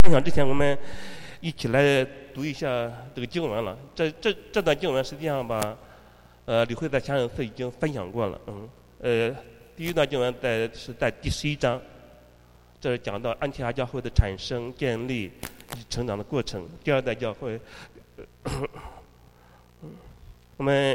分享之前，我们一起来读一下这个经文了。这段经文实际上吧，李慧在前两次已经分享过了。第一段经文是在第11章，这是讲到安提阿教会的产生、建立以及成长的过程。第二代教会，我们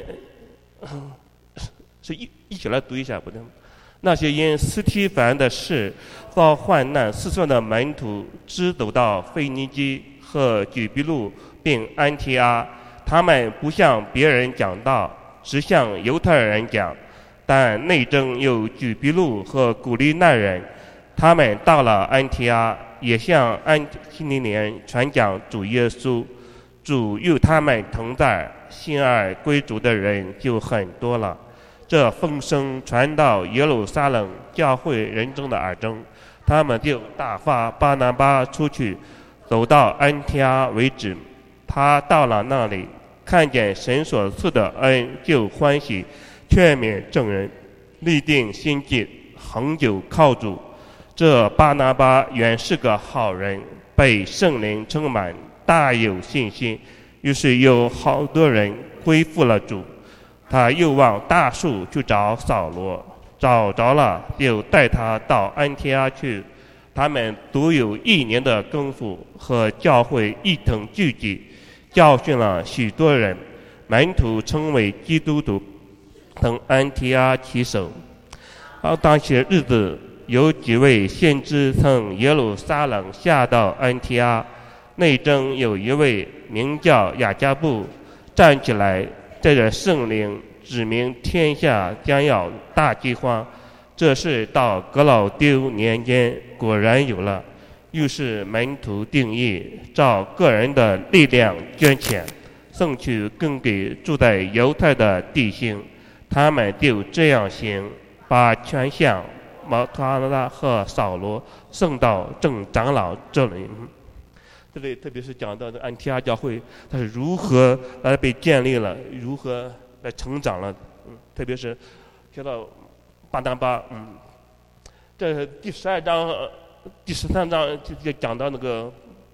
是一起来读一下，不对。那些因斯提凡的事遭患难四散的门徒，直走到腓尼基和举比路并安提阿，他们不向别人讲道，只向犹太人讲。但内争有举比路和古利奈人，他们到了安提阿，也向安提利人传讲主耶稣。主与他们同在，信而归主的人就很多了。这风声传到耶路撒冷教会人中的耳中，他们就打发巴拿巴出去，走到安提阿为止。他到了那里，看见神所赐的恩，就欢喜，劝勉众人，立定心志，恒久靠主。这巴拿巴原是个好人，被圣灵充满，大有信心，于是有好多人归附了主。他又往大树去找扫罗，找着了，就带他到安提阿去。他们独有1年的功夫，和教会一同聚集，教训了许多人，门徒称为基督徒，从安提阿起手。当些日子，有几位先知从耶路撒冷下到安提阿，内中有一位名叫雅加布，站起来，带着圣灵指明天下将要大饥荒。这事到格老丢年间果然有了。于是门徒定义，照个人的力量捐钱，送去供给住在犹太的弟兄。他们就这样行，把全项马他拉和扫罗送到众长老这里。这里特别是讲到的安提阿教会，它是如何来被建立了，如何来成长了。特别是提到巴拿巴，这第12章、第13章就讲到那个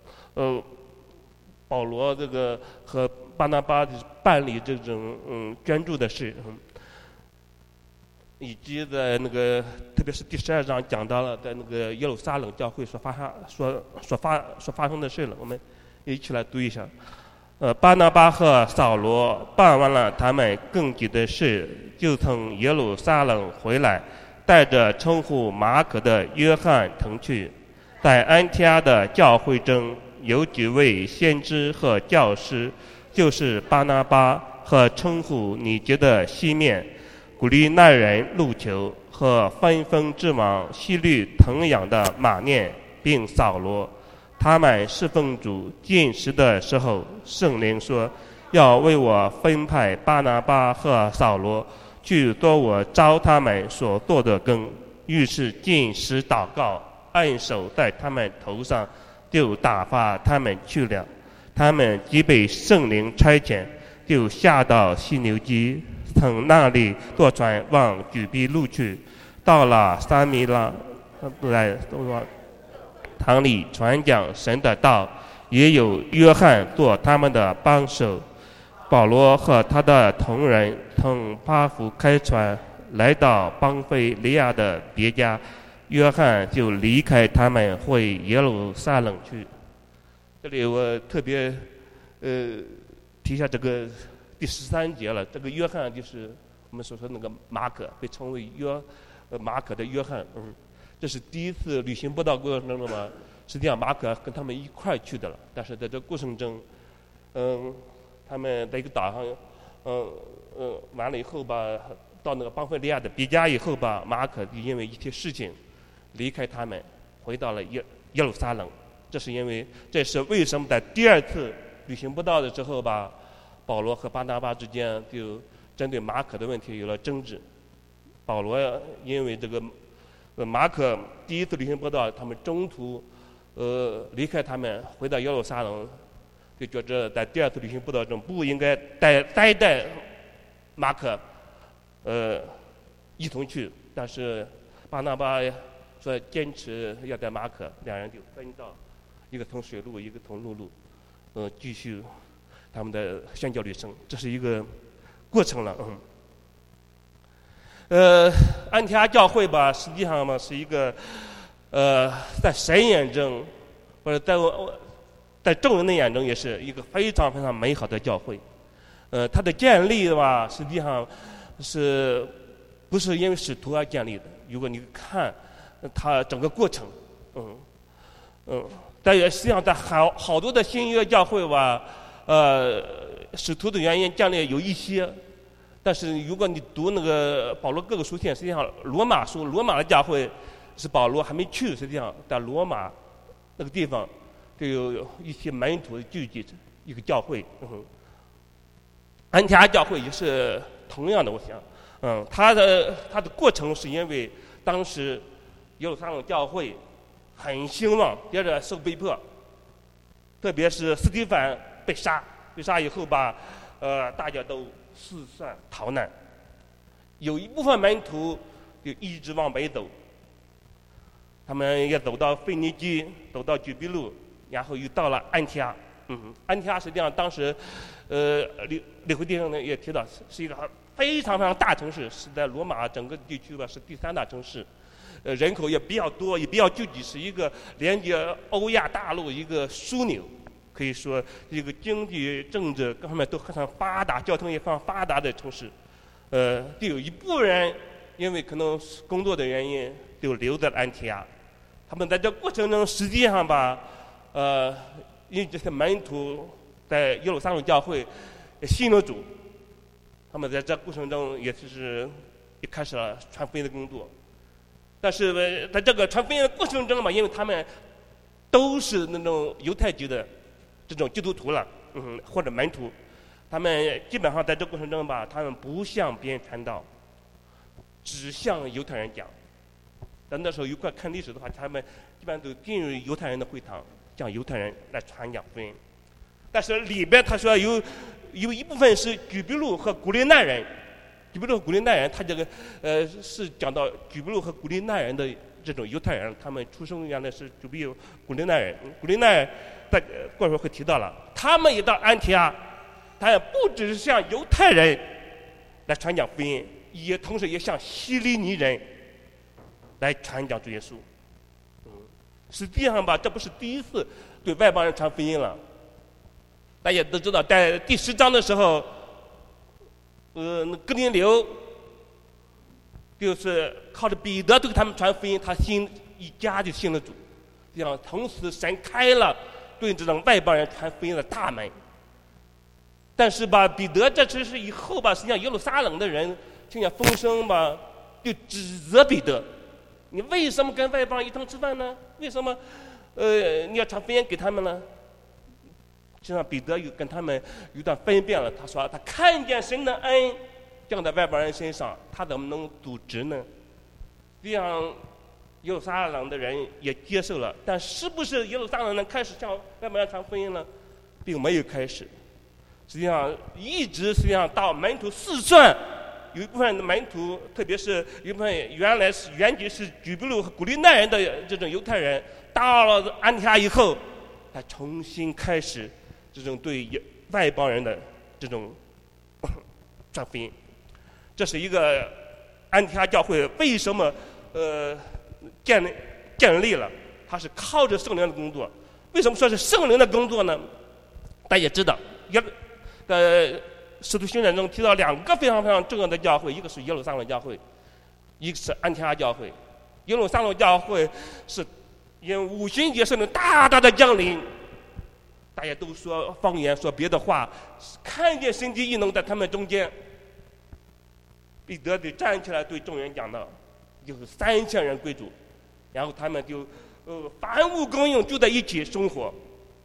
保罗这个和巴拿巴办理这种捐助的事，以及在那个特别是第12章讲到了在那个耶路撒冷教会所发生的事了。我们一起来读一下。巴拿巴和扫罗办完了他们供给的事，就从耶路撒冷回来，带着称呼马可的约翰同去。在安提阿的教会中，有几位先知和教师，就是巴拿巴和称呼尼结的西面、古利奈人路求和分封之王希律疼养的马念，并扫罗。他们侍奉主进食的时候，圣灵说要为我分派巴拿巴和扫罗去做我召他们所做的工。于是进食祷告，按手在他们头上，就打发他们去了。他们即被圣灵差遣，就下到西牛基，从那里坐船往举比路去。到了撒米拉，堂里传讲神的道，也有约翰做他们的帮手。保罗和他的同人从巴弗开船，来到邦菲利亚的别家，约翰就离开他们回耶路撒冷去。这里我特别提一下这个第13节了。这个约翰就是我们所说的那个马可，被称为马可的约翰。这是第一次旅行布道过程中嘛，实际上马可跟他们一块去的了。但是在这过程中，他们在一个岛上，完了以后吧，到那个邦菲利亚的别家以后吧，马可就因为一些事情离开他们，回到了耶路撒冷。这是为什么在第2次旅行布道的时候吧，保罗和巴拿巴之间就针对马可的问题有了争执。保罗因为这个马可第1次旅行布道，他们中途离开他们回到耶路撒冷，就觉着在第2次旅行布道中不应该带马可一同去，但是巴拿巴说坚持要带马可，两人就分道一个从水路，一个从陆路，继续他们的宣教旅程，这是一个过程了。安提阿教会吧，实际上嘛是一个在神眼中，或者在众人的眼中，也是一个非常非常美好的教会。它的建立吧，实际上不是因为使徒而建立的？如果你看它整个过程，但也实际上在好多的新约教会吧，使徒的原因建立有一些。但是如果你读那个保罗各个书信，实际上罗马的教会是保罗还没去，实际上在罗马那个地方就有一些门徒聚集一个教会。安提阿教会也是同样的，我想，它的过程是因为当时耶路撒冷教会很兴旺，接着受逼迫，特别是司提反被杀以后吧，大家都四散逃难，有一部分门徒就一直往北走，他们也走到腓尼基，走到举比路，然后又到了安提阿。安提阿实际上当时，李辉弟兄呢也提到，是一个非常非常大城市，是在罗马整个地区吧是第3大城市，人口也比较多，也比较聚集，是一个连接欧亚大陆一个枢纽。可以说一个经济、政治各方面都非常发达，交通也非常发达的城市。就有一部分人因为可能工作的原因，就留在了安提阿。他们在这过程中，实际上吧，因为这些门徒在耶路撒冷教会信了主，他们在这过程中也开始了传福音的工作。但是在这个传福音的过程中嘛，因为他们都是那种犹太籍的这种基督徒了，或者门徒，他们基本上在这过程中吧，他们不向别人传道，只向犹太人讲。在那时候，如果看历史的话，他们基本上都进入犹太人的会堂，向犹太人来传讲福音。但是里边他说有一部分是举比路和古利奈人，举比路和古利奈人，他这个是讲到举比路和古利奈人的这种犹太人，他们出生原来是举比路古利奈人，古利奈人在过会儿会提到了，他们也到安提阿，他也不只是向犹太人来传讲福音，也同时也向希利尼人来传讲主耶稣。实际上吧，这不是第一次对外邦人传福音了。大家都知道，在第10章的时候，哥林流就是靠着彼得对他们传福音，他一家就信了主。这样，从此神开了对这种外邦人传福音的大门。但是吧，彼得这只是以后吧，实际上耶路撒冷的人听见风声吧，就指责彼得：你为什么跟外邦人一同吃饭呢？为什么你要传福音给他们呢？实际上，彼得又跟他们有段分辨了。他说：他看见神的恩降在外邦人身上，他怎么能渎职呢？这样，耶路撒冷的人也接受了。但是不是耶路撒冷人开始向外邦人传福音了？并没有开始。实际上，到门徒四散，有一部分的门徒，特别是一部分原籍是举比路和古利奈人的这种犹太人，到了安提阿以后，才重新开始这种对外邦人的这种传福音。这是一个安提阿教会为什么建立了，它是靠着圣灵的工作。为什么说是圣灵的工作呢？大家也知道，使徒行传中提到2个非常非常重要的教会，一个是耶路撒冷教会，一个是安提阿教会。耶路撒冷教会是因五旬节圣灵大大的降临，大家都说方言，说别的话，看见神迹异能在他们中间。彼得就站起来对众人讲道，就是3000人归主，然后他们就凡物公用，就在一起生活。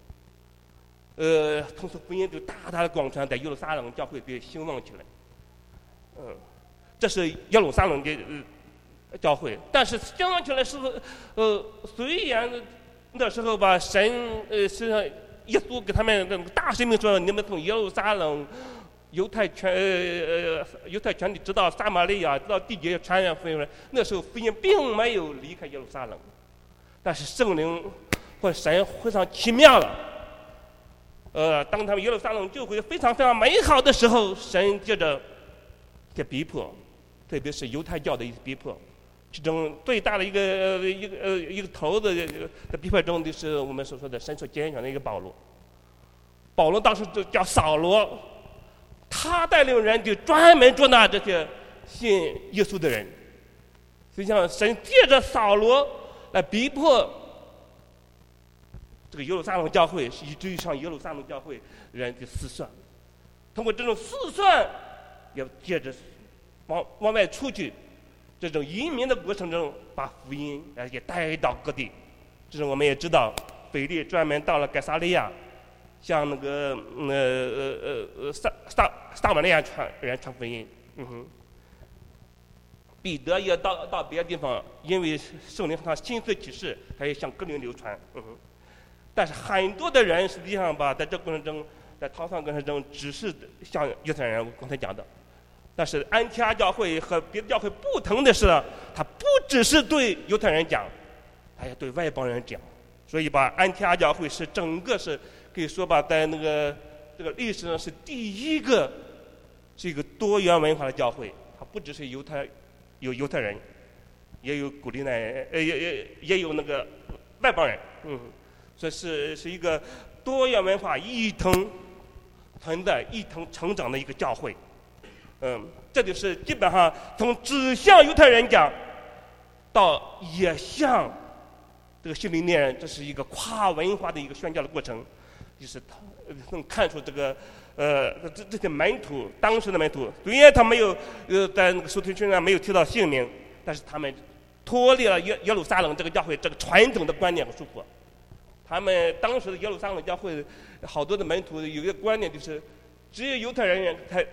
同时福音就大大的广传，在耶路撒冷教会就兴旺起来。这是耶路撒冷的教会，但是兴旺起来是虽然那时候吧，神是耶稣给他们大声明说，你们从耶路撒冷犹太全地直到撒玛利亚，直到地极传扬福音。那时候福音并没有离开耶路撒冷，但是圣灵或者神非常奇妙了。当他们耶路撒冷教会非常非常美好的时候，神接着给逼迫，特别是犹太教的一些逼迫。其中最大的一个头的逼迫中，就是我们所说的神所拣选的一个保罗。保罗当时就叫扫罗，他带领人就专门捉拿这些信耶稣的人。实际上，神借着扫罗来逼迫这个耶路撒冷教会，以至于上耶路撒冷教会人的思算，通过这种思算，也接着往外出去。这种移民的过程中，把福音也带到各地。这是我们也知道，腓力专门到了该撒利亚，向那个撒玛利亚人传福音。彼得也到别的地方，因为圣灵向他亲自启示，他也向各地流传。但是很多的人实际上吧，在这过程中，在逃窜过程中，只是像犹太人我刚才讲的。但是安提阿教会和别的教会不同的是，它不只是对犹太人讲，它也对外邦人讲。所以吧，安提阿教会是整个是可以说吧，在这个历史上是第一个是一个多元文化的教会。它不只是犹太人，也有古利奈人，也有那个外邦人。这是一个多元文化一同存在、一同成长的一个教会。这就是基本上从只向犹太人讲，到也向这个希利尼人，这是一个跨文化的一个宣教的过程。就是他能看出这个这些门徒，当时的门徒，虽然他没有在那个书信上没有提到姓名，但是他们脱离了耶路撒冷这个教会这个传统的观念和束缚。他们当时的耶路撒冷教会好多的门徒有一个观念，就是只有犹太人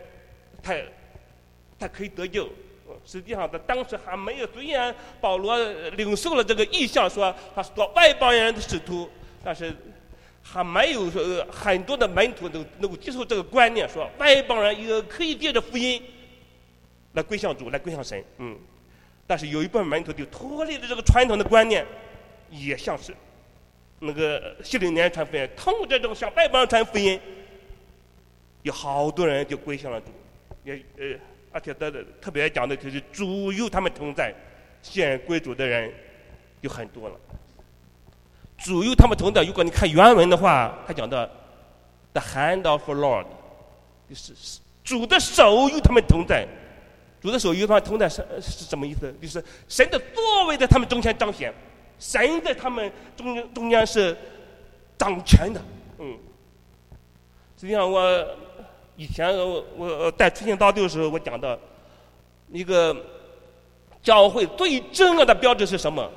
才可以得救。实际上在当时还没有，虽然保罗领受了这个意象，说他是做外邦人的使徒，但是还没有说很多的门徒都能够接受这个观念，说外邦人也可以借着福音来归向主，来归向神。但是有一部分门徒就脱离了这个传统的观念，也像是那个希利尼人传福音，通过这种向外邦人传福音，有好多人就归向了主。而且特别讲的就是主与他们同在，现归主的人有很多了。主与他们同在，如果你看原文的话，他讲的 "The hand of the Lord"， 就是主的手与他们同在。主的手与他们同在是什么意思？就是神的作为在他们中间彰显，神在他们中间是掌权的。实际上以前我带出行道队的时候，我讲到一个教会最重要的标志是什么？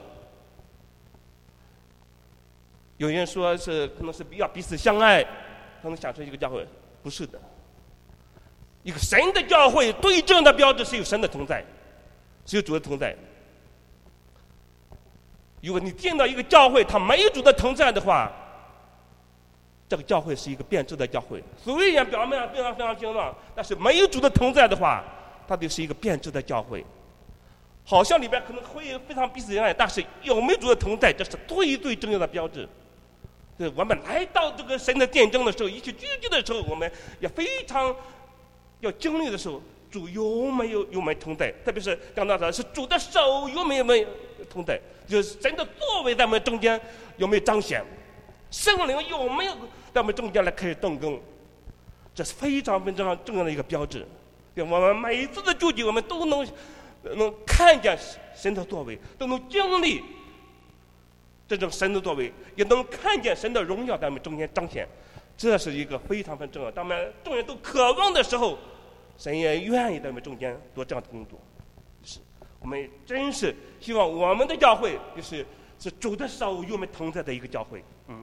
有人说是可能是要彼此相爱，才能想出一个教会，不是的。一个神的教会最重要的标志是有神的同在，是有主的同在。如果你见到一个教会它没有主的同在的话，这个教会是一个变质的教会。虽然表面上非常非常兴旺，但是没有主的同在的话，它就是一个变质的教会。好像里边可能会非常彼此相爱，但是有没有主的同在，这是最重要的标志。对，我们来到这个神的殿中的时候，一起聚集的时候，我们也非常要经历的时候，主有没有同在？特别是讲到的是主的手有没有同在，就是神的作为在我们中间有没有彰显？圣灵有没有在我们中间来开始动工？这是非常非常重要的一个标志。对，我们每一次的聚集，我们都能看见神的作为，都能经历这种神的作为，也能看见神的荣耀在我们中间彰显。这是一个非常非常重要。当我们众人都渴望的时候，神也愿意在我们中间做这样的工作。是我们真是希望我们的教会是主的手与我们同在的一个教会。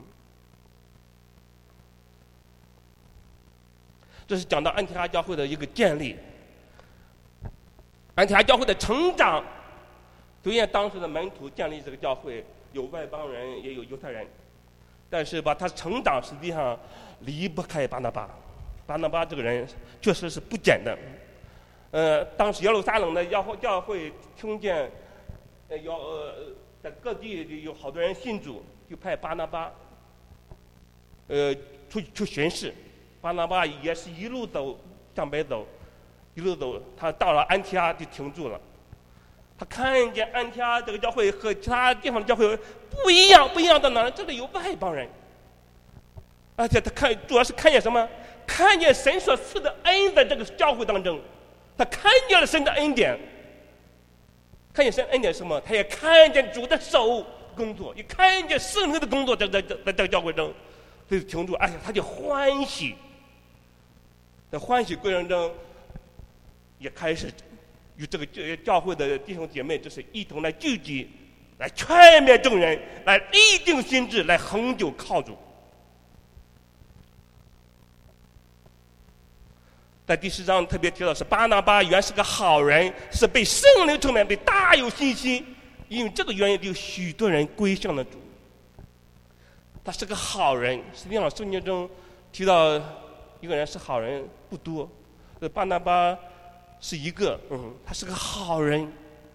这是讲到安提阿教会的一个建立，安提阿教会的成长。虽然当时的门徒建立这个教会，有外邦人也有犹太人，但是吧，他成长实际上离不开巴拿巴。巴拿巴这个人确实是不简单。当时耶路撒冷的教会听见在各地有好多人信主， 就派巴拿巴，出巡视。巴拿巴也是一路走向北走，一路走，他到了安提阿就停住了。他看见安提阿这个教会和其他地方的教会不一样到哪？这里有外邦人，而且他主要是看见什么？看见神所赐的恩在这个教会当中，他看见了神的恩典。看见神恩典是什么？他也看见主的手工作，也看见圣灵的工作在这个教会中，所以停住，而且他就欢喜。在欢喜过程中，也开始与这个教会的弟兄姐妹，就是一同来聚集，来劝勉众人，来立定心志，来恒久靠主。在第10章特别提到是巴拿巴原是个好人，是被圣灵充满，被大有信心，因为这个原因，有许多人归向了主。他是个好人，实际上圣经中提到一个人是好人不多，巴拿巴是一个，他是个好人，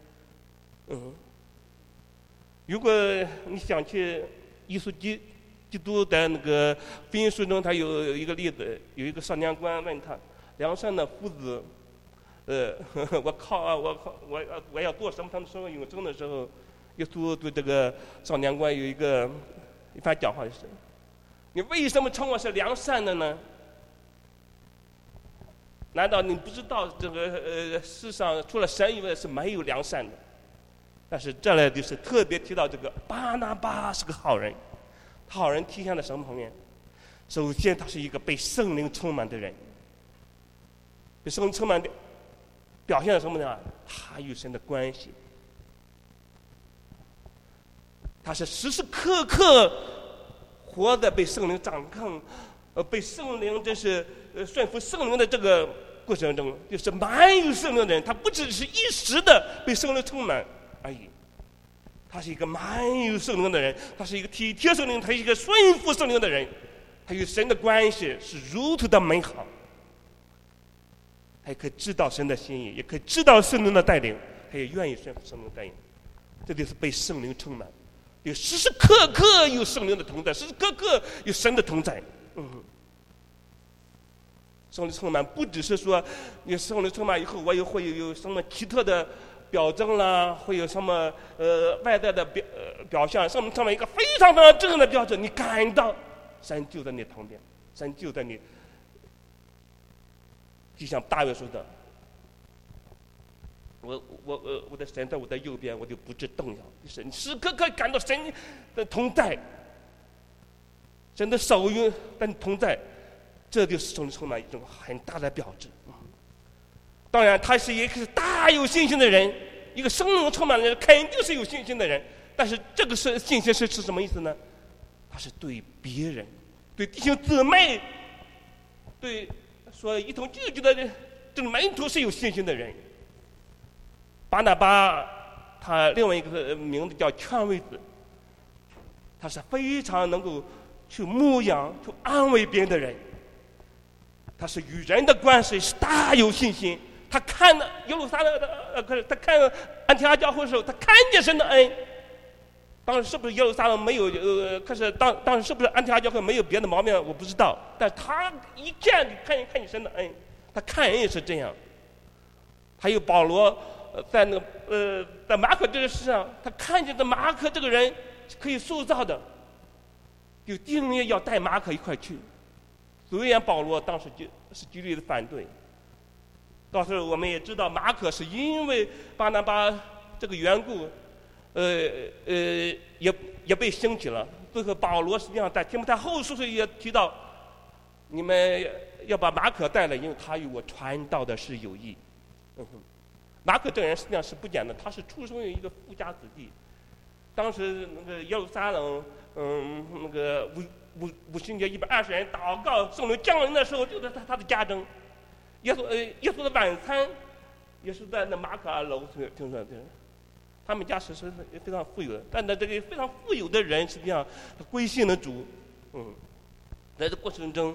如果你想去耶稣基督的那个福音书中，他有一个例子，有一个少年官问他。梁山的夫子，我要做什么？他们说永生的时候，耶稣对这个少年官有一番讲话，就是：你为什么称我是良善的呢？难道你不知道这个世上除了神以外是没有良善的？但是这来就是特别提到这个巴拿巴是个好人，好人体现在什么方面？首先，他是一个被圣灵充满的人。被圣灵充满的表现了什么呢？他与神的关系，他是时时刻刻活在被圣灵掌控，被圣灵真是顺服圣灵的这个过程中，就是满有圣灵的人。他不只是一时的被圣灵充满而已，他是一个满有圣灵的人，他是一个体贴圣灵，他是一个顺服圣灵的人，他与神的关系是如此的美好。他也可以知道神的心意，也可以知道圣灵的带领，他也愿意顺服圣灵的带领。这就是被圣灵充满，有时时刻刻有圣灵的同在，时时刻刻有神的同在。圣灵充满不只是说你圣灵充满以后，我也会有什么奇特的表征啦，会有什么外在的表象，圣灵充满一个非常非常正的标准，你感到神就在你旁边，神就在你。就像大卫说的：“我的神在我的右边，我就不致动摇。”就是你时刻刻感到神的同在，神的手在你同在，这就是圣灵充满一种很大的标志。当然，他是一个大有信心的人，一个圣灵充满的人，肯定是有信心的人。但是这个信心是什么意思呢？他是对别人、对弟兄姊妹、对。说一同聚集的这个门徒是有信心的人。巴拿巴他另外一个名字叫劝慰子，他是非常能够去牧养、去安慰别人的人。他是与人的关系是大有信心。他看了耶路撒冷的他看安提阿教会的时候，他看见神的恩。当时是不是耶路撒冷没有可是当时是不是安提阿教会没有别的毛病我不知道，但他一见就看见神的恩，他看人也是这样。还有保罗在那个在马可这个事上，他看见的马可这个人是可以塑造的，就定义要带马可一块去。虽然保罗当时就是极力的反对，到时候我们也知道马可是因为巴拿巴这个缘故。也被兴起了。最后保罗实际上在提摩太后书也提到，你们要把马可带来，因为他与我传道的是有益。马可这个人实际上是不简单，他是出生于一个富家子弟。当时那个耶路撒冷，那个五旬节120人祷告圣灵降临的时候，就在他的家中。耶稣的晚餐也是在那马可2楼听说的。他们家是非常富有的，但这个非常富有的人实际上他归信了主，在这过程中，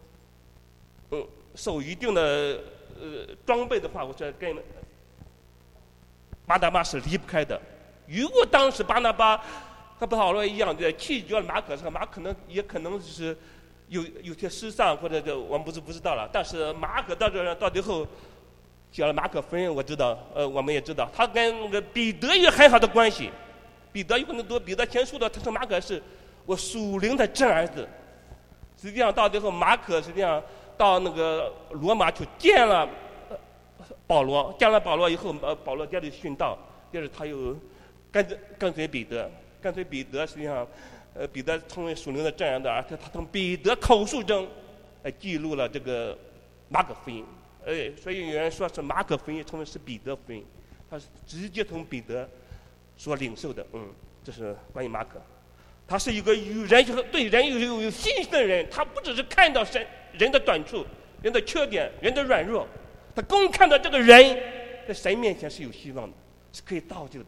受一定的装备的话，我说跟巴拿巴是离不开的。如果当时巴拿巴和保罗一样的弃绝了马可，马可也可能是有些失丧，或者我们不知道了。但是马可到最后写了马可福音，我们也知道，他跟那个彼得有很好的关系。彼得有可能读彼得前书的，他说马可是我属灵的真儿子。实际上到最后，马可实际上到那个罗马去见了保罗，见了保罗以后，保罗接着殉道，接着他又跟随彼得，实际上，彼得成为属灵的真儿子，而且他从彼得口述中，记录了这个马可福音，所以有人说是马可福音成为是彼得福音，他是直接从彼得所领受的，这是关于马可。他是一个对人有信心的人，他不只是看到人的短处、人的缺点、人的软弱，他更看到这个人在神面前是有希望的，是可以造就的。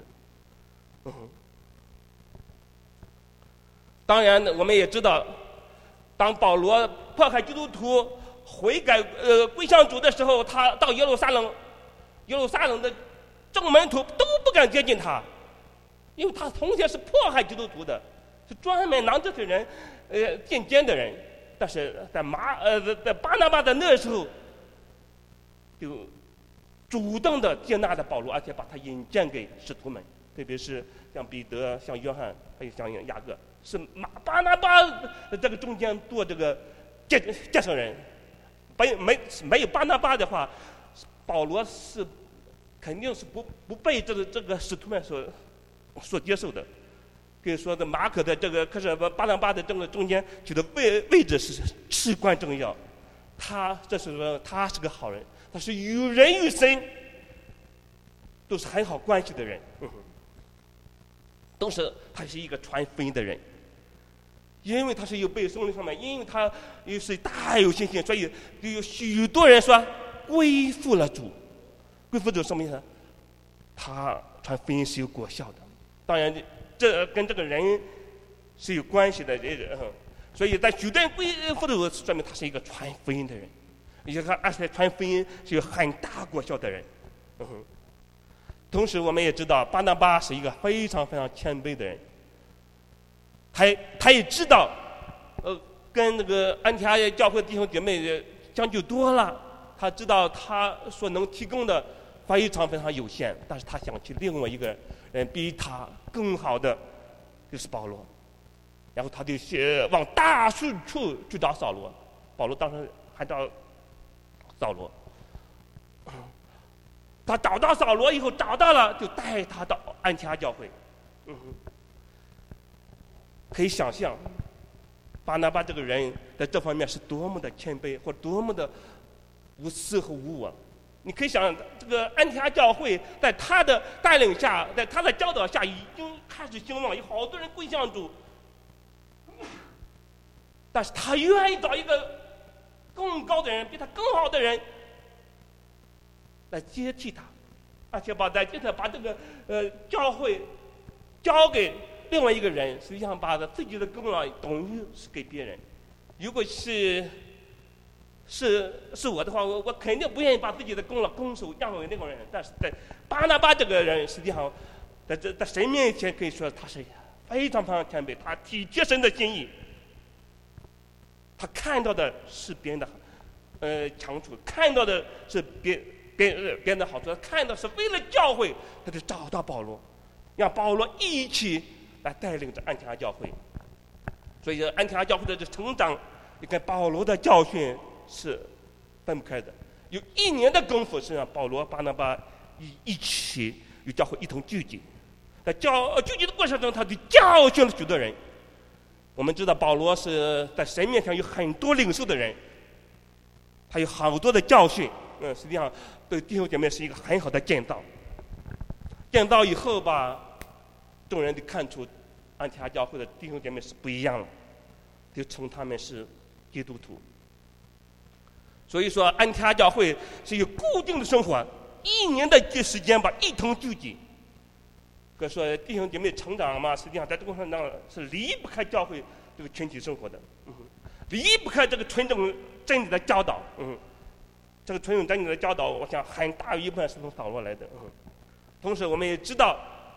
当然，我们也知道，当保罗迫害基督徒悔改归向主的时候，他到耶路撒冷的众门徒都不敢接近他，因为他从前是迫害基督徒的，是专门拿这些人进监的人。但是在巴拿巴的那时候，就主动的接纳了保罗，而且把他引荐给使徒们，特别是像彼得、像约翰，还有像雅各，是巴拿巴这个中间做这个介绍人。没有巴拿巴的话，保罗是肯定是不被这个使徒们所接受的。可以说，这马可的这个，可是巴拿巴的这个中间取的位置是至关重要。这是说他是个好人，他是与人与神都是很好关系的人，他是一个传福音的人。因为他是有被圣灵上面，因为他又是大有信心，所以就有许多人说归附了主。归附主什么意思？他传福音是有果效的。当然，这跟这个人是有关系的。所以在许多人归附的时候，说明他是一个传福音的人，而且传福音是有很大果效的人。同时，我们也知道巴拿巴是一个非常非常谦卑的人。他也知道，跟那个安提阿教会弟兄姐妹将就多了，他知道他所能提供的非常非常有限，但是他想去另外一个人比他更好的，就是保罗。然后他就往大树处去找扫罗，保罗当时还找扫罗。他找到扫罗以后，找到了就带他到安提阿教会。可以想象，巴拿巴这个人在这方面是多么的谦卑，或多么的无私和无我。你可以想，这个安提阿教会在他的带领下，在他的教导下，已经开始兴旺，有好多人归向主。但是他愿意找一个更高的人，比他更好的人来接替他，而且把这个教会交给另外一个人，实际上把自己的功劳等于是给别人。如果是我的话，我肯定不愿意把自己的功劳拱手让给那个人。但是在巴拿巴这个人，实际上在神面前可以说他是非常非常谦卑，他体贴神的心意，他看到的是别人的强处，看到的是别人的好处，他看到是为了教会，他就找到保罗，让保罗一起来带领着安提阿教会。所以安提阿教会的这成长，你看保罗的教训是分不开的。有1年的功夫，是让保罗、巴拿巴一起与教会一同聚集。在聚集的过程中，他就教训了许多人。我们知道保罗是在神面前有很多领受的人，他有好多的教训。实际上对弟兄姐妹是一个很好的建造。建造以后吧，众人就看出安提阿教会的弟兄姐妹是不一样的，就称他们是基督徒。所以说安提阿教会是有固定的生活，1年的时间吧，一同聚集。可说弟兄姐妹成长嘛，实际上在这个过程中是离不开教会这个群体生活的，离不开这个纯正真理的教导，这个纯正真理的教导，我想很大一部分是从扫罗来的，同时我们也知道，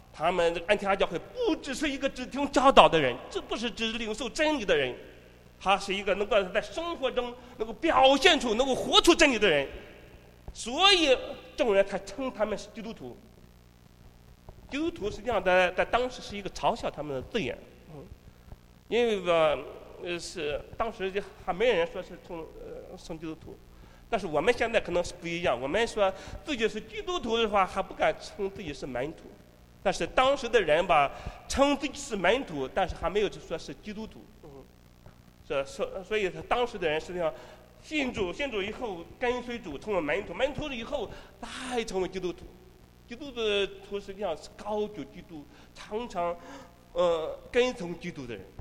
他们这个安提阿教会不只是一个只听教导的人，这不是只领受真理的人，他是一个能够在生活中能够表现出、能够活出真理的人，所以众人才称他们是基督徒。基督徒实际上在当时是一个嘲笑他们的字眼，因为是当时就还没人说是称基督徒，但是我们现在可能是不一样，我们说自己是基督徒的话，还不敢称自己是门徒，但是当时的人吧，称自己是门徒，但是还没有说是基督徒，所以当时的人实际上信主以后跟随主成为门徒，门徒了以后再成为基督徒。基督徒实际上是高举基督，常常跟从基督的人，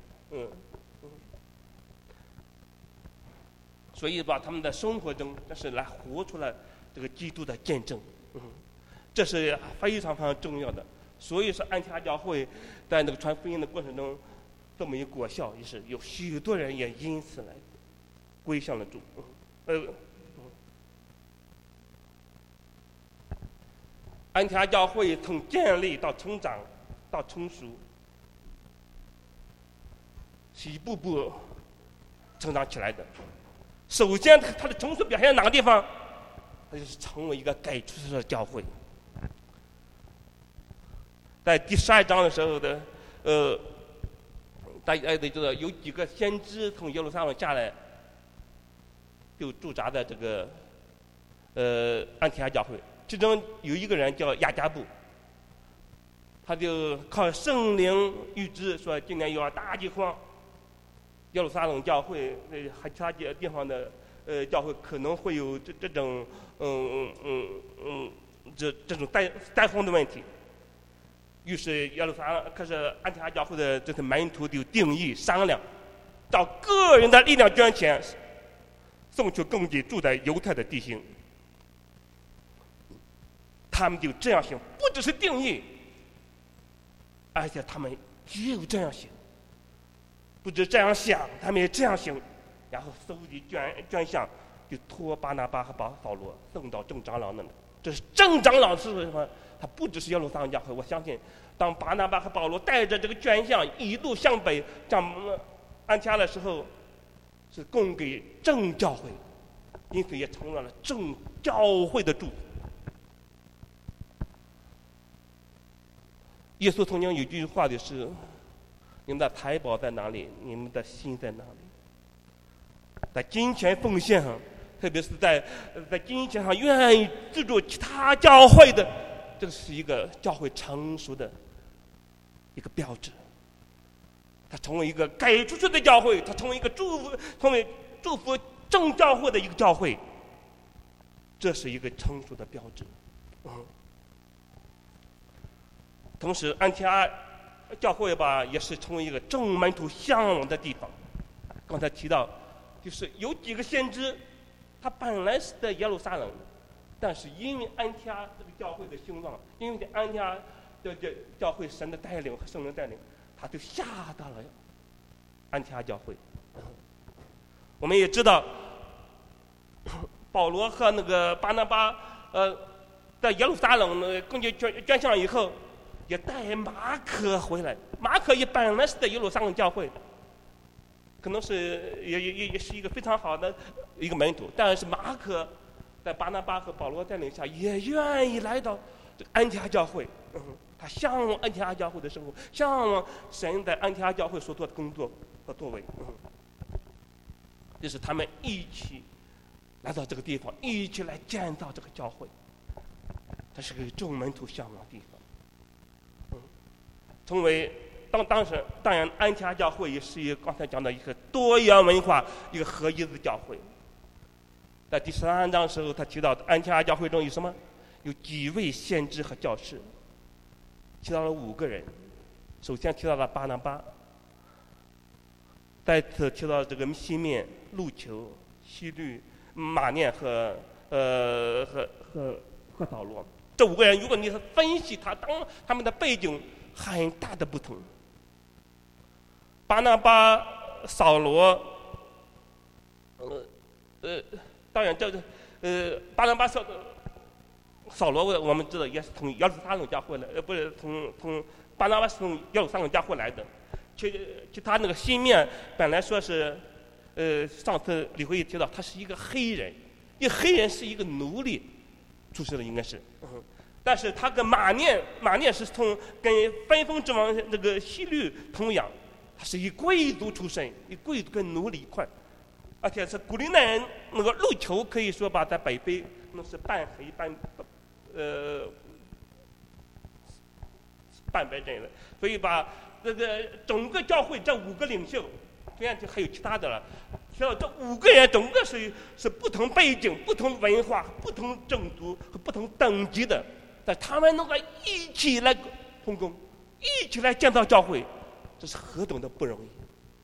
所以把他们的生活中，这是来活出来这个基督的见证，这是非常非常重要的。所以说安提阿教会在那个传福音的过程中，这么一个果效，也是有许多人也因此来归向了主。安提阿教会从建立到成长到成熟，是一步步成长起来的。首先，它的成熟表现在哪个地方？它就是成为一个改出的教会。在第12章的时候的，大家得知道，有几个先知从耶路撒冷下来，就驻扎在这个安提阿教会。其中有一个人叫亚加布，他就靠圣灵预知说今年有大饥荒，耶路撒冷教会还其他地方的教会可能会有这种这种灾荒的问题。于是耶路撒冷可是安提阿教会的这些门徒就定义商量，找个人的力量捐钱，送去供给住在犹太的弟兄。他们就这样行，不只是定义，而且他们也有这样行，不止这样想，他们也这样行，然后搜集捐项，就托巴拿巴和保罗送到正长老那里。这是正长老是什么？他不只是耶路撒冷教会，我相信，当巴拿巴和保罗带着这个捐项一路向北向安提阿的时候，是供给正教会，因此也成了正教会的祝福。耶稣曾经有句话的是：“你们的财宝在哪里？你们的心在哪里？”在金钱奉献上，特别是在金钱上愿意资助其他教会的，这是一个教会成熟的一个标志。它成为一个给出去的教会，它成为一个成为祝福正教会的一个教会，这是一个成熟的标志。同时，安提阿教会吧，也是成为一个正门徒向往的地方。刚才提到，就是有几个先知，他本来是在耶路撒冷，但是因为安提阿这个教会的兴旺，因为安提阿的教会神的带领和圣灵带领，他就下到了安提阿教会。我们也知道，保罗和那个巴拿巴，在耶路撒冷根据捐项以后，也带马可回来。马可也本来是在耶路撒冷教会的，可能是也是一个非常好的一个门徒，但是马可在巴拿巴和保罗带领下，也愿意来到这个安提阿教会。他向往安提阿教会的生活，向往神在安提阿教会所做的工作和作为。这是他们一起来到这个地方，一起来建造这个教会。这是给众门徒向往的地方。成为当然安提阿教会也是一个刚才讲的一个多元文化一个合一的教会。在第13章的时候，他提到安提阿教会中有什么？有几位先知和教士，提到了5个人。首先提到了巴拿巴，再次提到这个西面、路求、西律、马念和扫罗。这5个人，如果你分析他们的背景，很大的不同。巴拿巴、扫罗，当然巴拿巴扫罗我们知道也是从耶路撒冷教会来，不是从巴拿巴是从耶路撒冷教会来的。其他那个西面本来说是，上次李会议提到他是一个黑人，一个黑人是一个奴隶出生的应该是，但是他跟马念是跟分封之王这个希律同样，他是以贵族出身，以贵族跟奴隶一块，而且是古利奈人那个路球可以说把在北非那是半黑半白人了，所以把这个整个教会这5个领袖，虽然还有其他的了，知道这5个人整个是不同背景、不同文化、不同种族和不同等级的，但他们能够一起来同工，一起来建造教会，这是何等的不容易。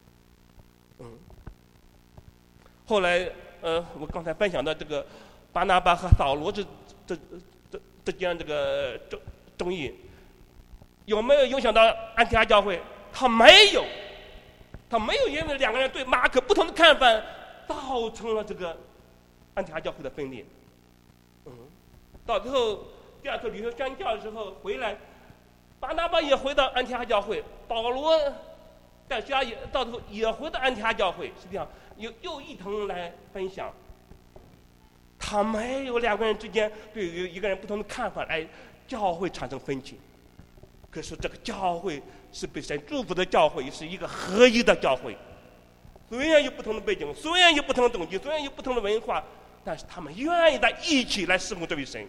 后来我刚才分享到这个巴拿巴和扫罗之间这个争议，有没有影响到安提阿教会？他没有，因为2个人对马可不同的看法，造成了这个安提阿教会的分裂。到最后第2次旅行宣教的时候回来，巴拿巴也回到安提阿教会，保罗在家也到最后也回到安提阿教会，实际上又一同来分享。他没有2个人之间对于一个人不同的看法来教会产生分歧。可是这个教会是被神祝福的教会，是一个合一的教会。虽然有不同的背景，虽然有不同的等级，虽然有不同的文化，但是他们愿意在一起来侍奉这位神。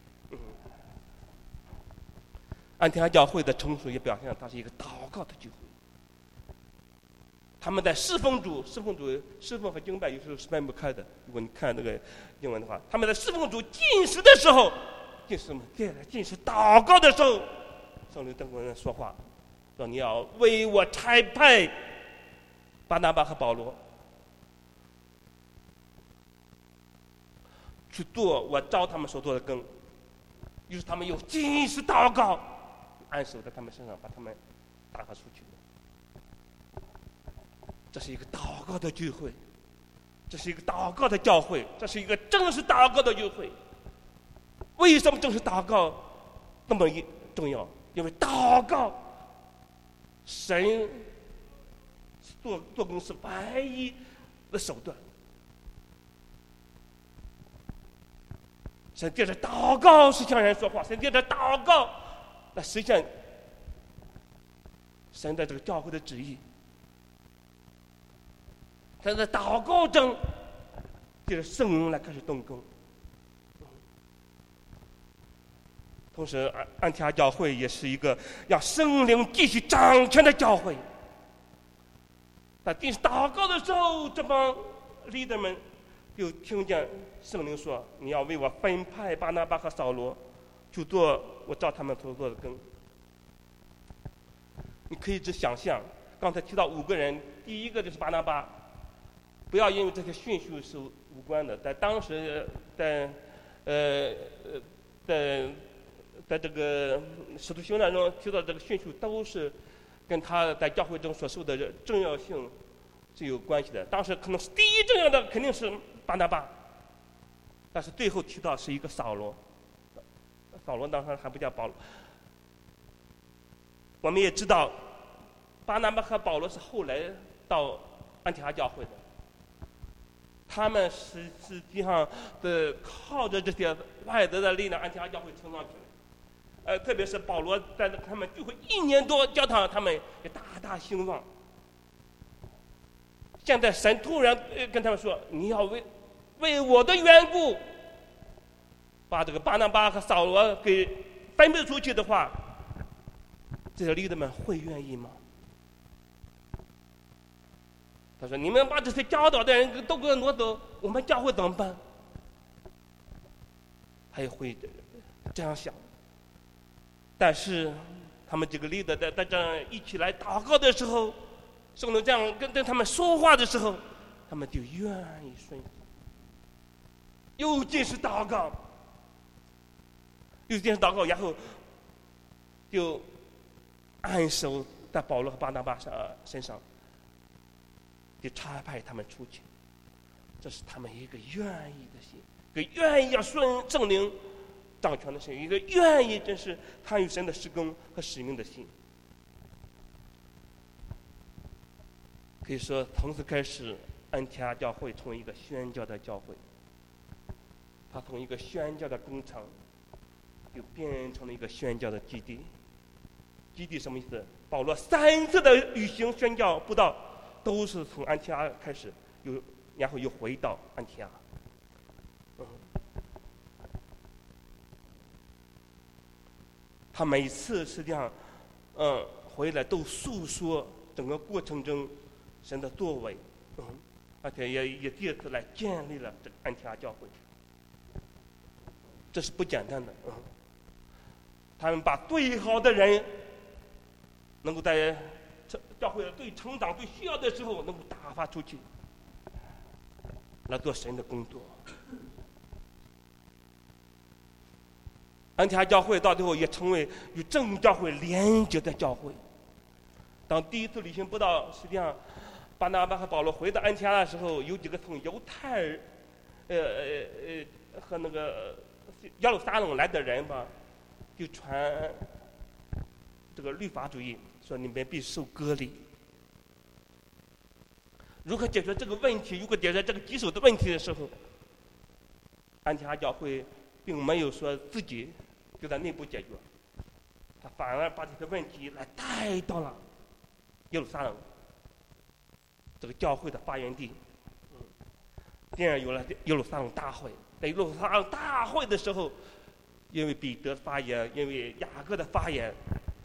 安提阿教会的成熟也表现了它是一个祷告的聚会。他们在侍奉主，侍奉和敬拜有时候是分不开的。如果你看那个英文的话，他们在侍奉主进食的时候，进食祷告的时候，圣灵跟人说话，说你要为我差派巴拿巴和保罗去做我召他们所做的工。于是他们又进食祷告，按手在他们身上，把他们打发出去。这是一个祷告的聚会，这是一个祷告的教会，这是一个正式祷告的聚会。为什么正式祷告那么重要？因为祷告，神做工是唯一的手段。神借着祷告是向人说话，神借着祷告来实现神在这个教会的旨意。他在祷告中，借着圣灵来开始动工。同时，安提阿教会也是一个让圣灵继续掌权的教会。在进行祷告的时候，这帮 leader 们就听见圣灵说：“你要为我分派巴拿巴和扫罗，去做我照他们所做的工。”你可以只想象，刚才提到5个人，第一个就是巴拿巴。不要因为这些训训是无关的，在当时，在这个使徒行传中提到这个训训都是跟他在教会中所受的重要性是有关系的。当时可能是第一重要的肯定是巴拿巴，但是最后提到是一个扫罗。扫罗当时还不叫保罗。我们也知道，巴拿巴和保罗是后来到安提阿教会的。他们实际上靠着这些外在的力量，安提阿教会成长起来。特别是保罗在他们聚会1年多教堂，他们也大大兴旺。现在神突然跟他们说：“你要为我的缘故，把这个巴拿巴和扫罗给分配出去的话，这些leader们会愿意吗？”他说：“你们把这些教导的人都给我挪走，我们教会怎么办？”他也会这样想。但是他们几个leader在这样一起来祷告的时候，圣灵这样跟他们说话的时候，他们就愿意顺服。又进食祷告，然后就按手在保罗和巴拿巴身上。就差派他们出去，这是他们一个愿意的心，一个愿意要顺圣灵掌权的心，一个愿意真是参与神的施工和使命的心。可以说，从此开始，安提阿教会成为一个宣教的教会。它从一个宣教的工厂，就变成了一个宣教的基地。基地什么意思？保罗3次的旅行宣教布道，都是从安提阿开始，然后又回到安提阿。他每次实际上，回来都诉说整个过程中神的作为，而且也第二次来建立了这个安提阿教会。这是不简单的，他们把最好的人，能够在教会最成长、最需要的时候，能够打发出去，来做神的工作。安提阿教会到最后也成为与正教会连接的教会。当第一次旅行布道，实际上巴拿巴和保罗回到安提阿的时候，有几个从犹太人，和那个耶路撒冷来的人吧，就传这个律法主义，说你们必受割礼。如何解决这个问题？如果解决这个棘手的问题的时候，安提阿教会并没有说自己就在内部解决，他反而把这个问题来带到了耶路撒冷这个教会的发源地。这样有了耶路撒冷大会。在耶路撒冷大会的时候，因为彼得发言，因为雅各的发言，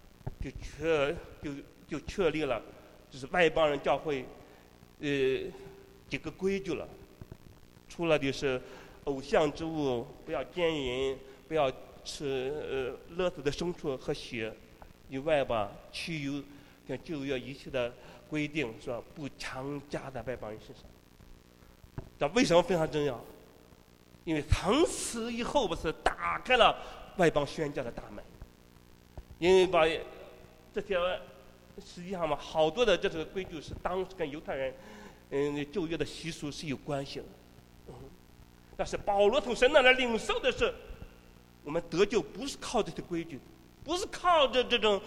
就确立了就是外邦人教会几个规矩了。除了就是偶像之物不要奸淫，不要吃勒死的牲畜和血以外吧，其余像旧约一切的规定说不强加在外邦人身上。这为什么非常重要？因为从此以后不是打开了外邦宣教的大门，因为把这些实际上嘛，好多的这个规矩是当时跟犹太人旧约的习俗是有关系的。但是保罗从神那来领受的是，我们得救不是靠这些规矩，不是靠着这种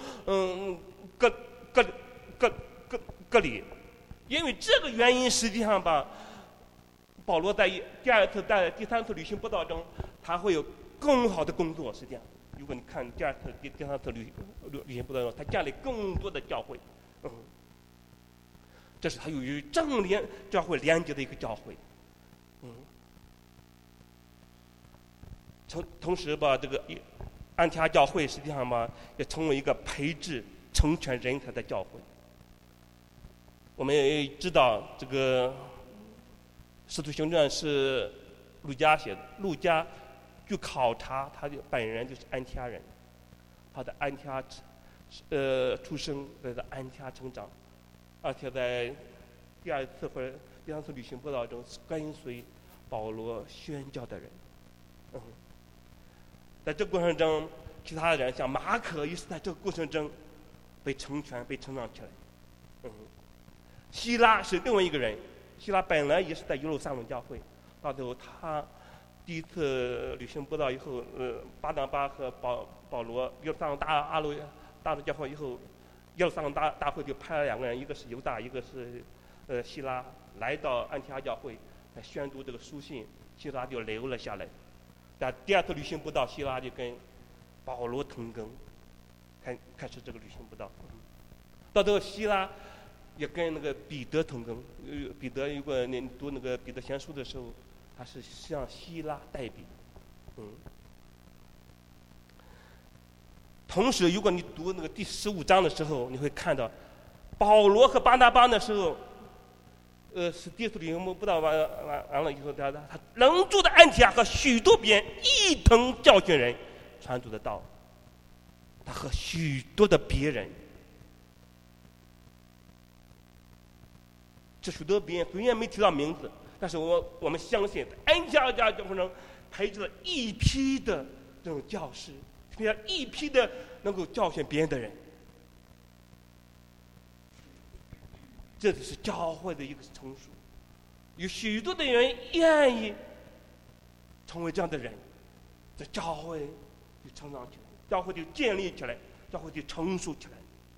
割礼，因为这个原因实际上吧，保罗在第3次旅行布道中，他会有更好的工作。实际上，如果你看第3次旅行布道中，他建立更多的教会，这是他与正教会连接的一个教会，同时吧，这个安提阿教会实际上吧，也成为一个培植成全人才的教会。我们也知道，这个《使徒行传》是路加写的，路加据考察，他本人就是安提阿人，他在安提阿出生，在安提阿成长，而且在第2次或者第3次旅行布道中跟随保罗宣教的人。在这个过程中，其他的人像马可也是在这个过程中被成全、被成长起来。希拉是另外一个人，希拉本来也是在耶路撒冷教会，到最后他第1次旅行布道以后，巴拿巴和保罗耶路撒冷大陆教会以后，耶路撒冷大会就派了2个人，一个是犹大，一个是希拉，来到安提阿教会来宣读这个书信，希拉就留了下来。在第2次旅行布道，希拉就跟保罗同工，开始这个旅行布道。到最后，希拉也跟那个彼得同工。彼得如果你读那个彼得前书的时候，他是向希拉代笔。同时，如果你读那个第15章的时候，你会看到保罗和巴拿巴的时候，是第1次旅行布道完了以后，他仍住在安提阿，和许多别人一同教训人，传主的道。他和许多的别人，这许多别人虽然没提到名字，但是我们相信，安提阿教会中培植了一批的这种教师，一批的能够教训别人的人。这就是教会的一个成熟，有许多的人愿意成为这样的人， 这教会就成长起来，教会就建立起来，教会就成熟起来。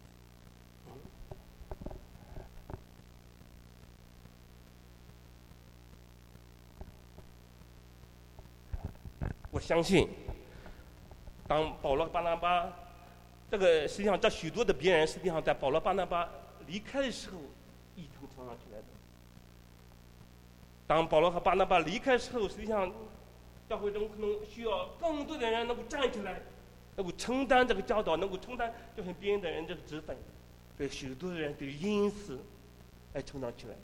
我相信，当保罗巴拿巴，实际上这许多的别人，实际上在保罗巴拿巴离开的时候，一同成长起来的。当保罗和巴拿巴离开的时候，实际上教会中可能需要更多的人能够站起来，能够承担这个教导，能够承担教训别人的人这个职分，所以许多的人就因此来成长起来。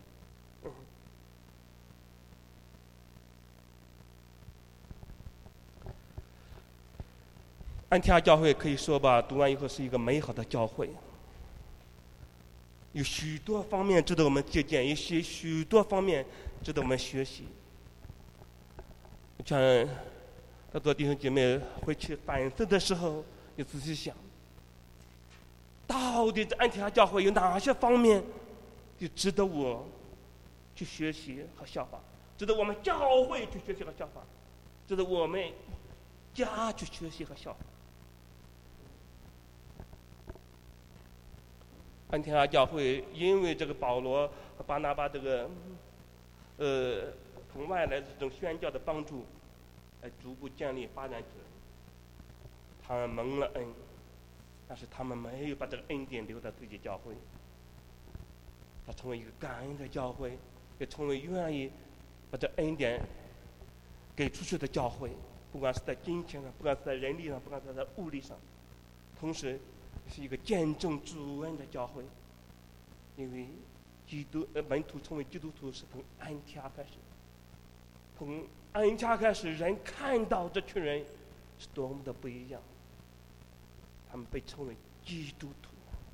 安提阿教会可以说吧，读完以后是一个美好的教会，有许多方面值得我们借鉴，有许多方面值得我们学习。像很多弟兄姐妹回去反思的时候，也仔细想，到底这安提阿教会有哪些方面就值得我去学习和效法，值得我们教会去学习和效法，值得我们家去学习和效法。安提阿教会因为这个保罗和巴拿巴这个从外来的这种宣教的帮助，逐步建立发展起来。他们蒙了恩，但是他们没有把这个恩典留在自己教会。他成为一个感恩的教会，也成为愿意把这恩典给出去的教会，不管是在金钱上，不管是在人力上，不管是在物力上，同时是一个见证主恩的教会。因为门徒成为基督徒是从安提阿开始，从安提阿开始，人看到这群人是多么的不一样，他们被称为基督徒。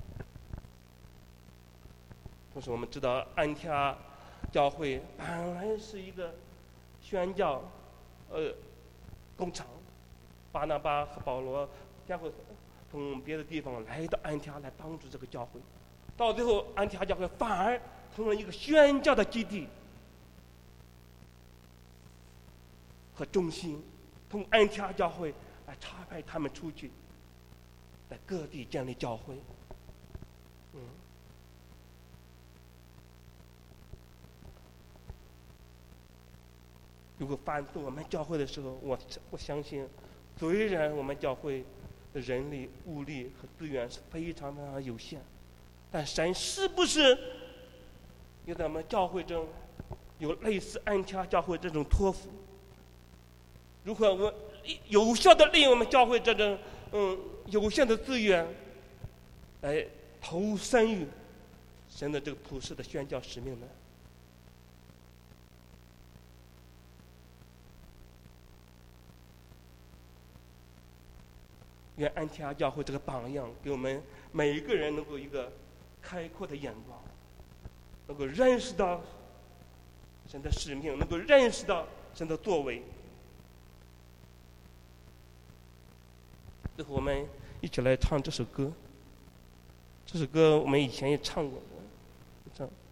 同时我们知道安提阿教会本来是一个宣教工厂，巴拿巴和保罗将会从别的地方来到安提阿来帮助这个教会，到最后安提阿教会反而成了一个宣教的基地和中心，从安提阿教会来差派他们出去，在各地建立教会。如果反思我们教会的时候，我相信，虽然我们教会的人力、物力和资源是非常非常有限，但神是不是也在我们教会中有类似安提阿教会这种托付？如何我们有效的利用我们教会这种有限的资源，来投身于神的这个普世的宣教使命呢？愿安提阿教会这个榜样，给我们每一个人能够一个开阔的眼光，能够认识到神的使命，能够认识到神的作为。最后，我们一起来唱这首歌。这首歌我们以前也唱过的，唱。